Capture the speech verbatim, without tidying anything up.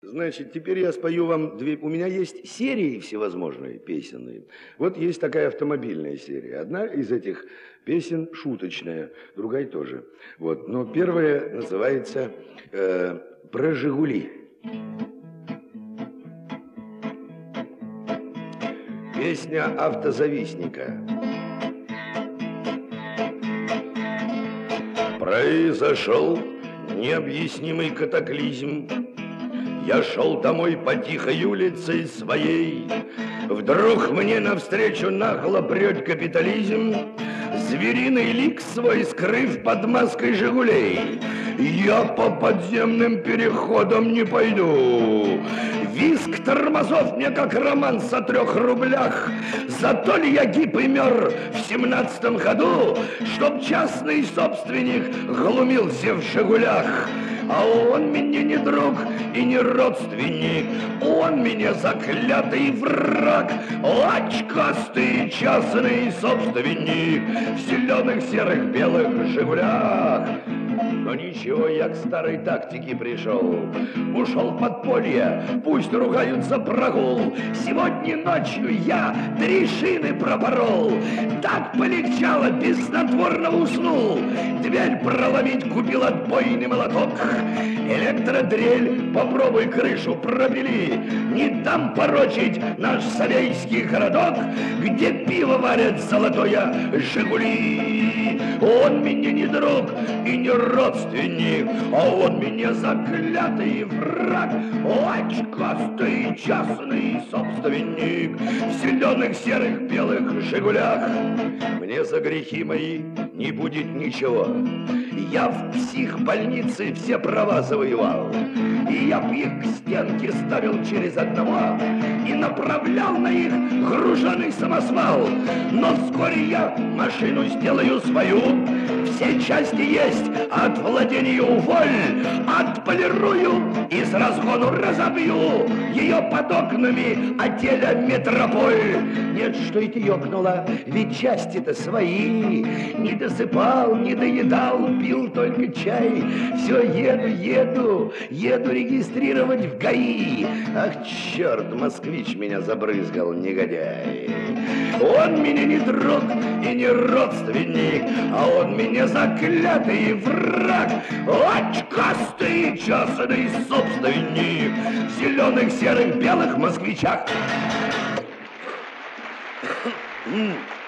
Значит, теперь я спою вам две... У меня есть серии всевозможные песенные. Вот есть такая автомобильная серия. Одна из этих песен шуточная, другая тоже. Вот. Но первая называется э, «Про Жигули». Песня автозавистника. Произошел необъяснимый катаклизм. Я шел домой по тихой улице своей. Вдруг мне навстречу нагло прет капитализм, звериный лик свой скрыв под маской «Жигулей». Я по подземным переходам не пойду. Визг тормозов мне как романс о трех рублях. Зато ли я гиб и мер в семнадцатом ходу, чтоб частный собственник глумился в «Жигулях». А он мне не друг и не родственник, он мне заклятый враг, очкастый частный собственник в зеленых, серых, белых «Жигулях». Но ничего, я к старой тактике пришел. Ушел в подполье, пусть ругаются прогул. Сегодня ночью я три шины пропорол. Так полегчало, без снотворного уснул. Дверь проломить купил отбойный молоток. Электродрель, попробуй крышу пробили. Не дам порочить наш совейский городок, где пиво варят золотое «Жигули». Он мне не друг и не родственник, а он мне заклятый враг, очкастый частный собственник в зеленых, серых, белых «Жигулях». Мне за грехи мои не будет ничего. Я в психбольнице все права завоевал. И я б их к стенке ставил через одного и направлял на их груженый самосвал. Но вскоре я машину сделаю свою, все части есть, от владения уволь, отполирую и с разгону разобью ее под окнами отеля «Метрополь». Нет, что это ёкнуло, ведь части-то свои. Не досыпал, не доедал, пил только чай. Все еду, еду, еду регистрировать в ГАИ. Ах, черт, москвич меня забрызгал, негодяй. Он меня не друг и не родственник, а он меня заклятый враг, очкастый частный собственник в зеленых, серых, белых москвичах.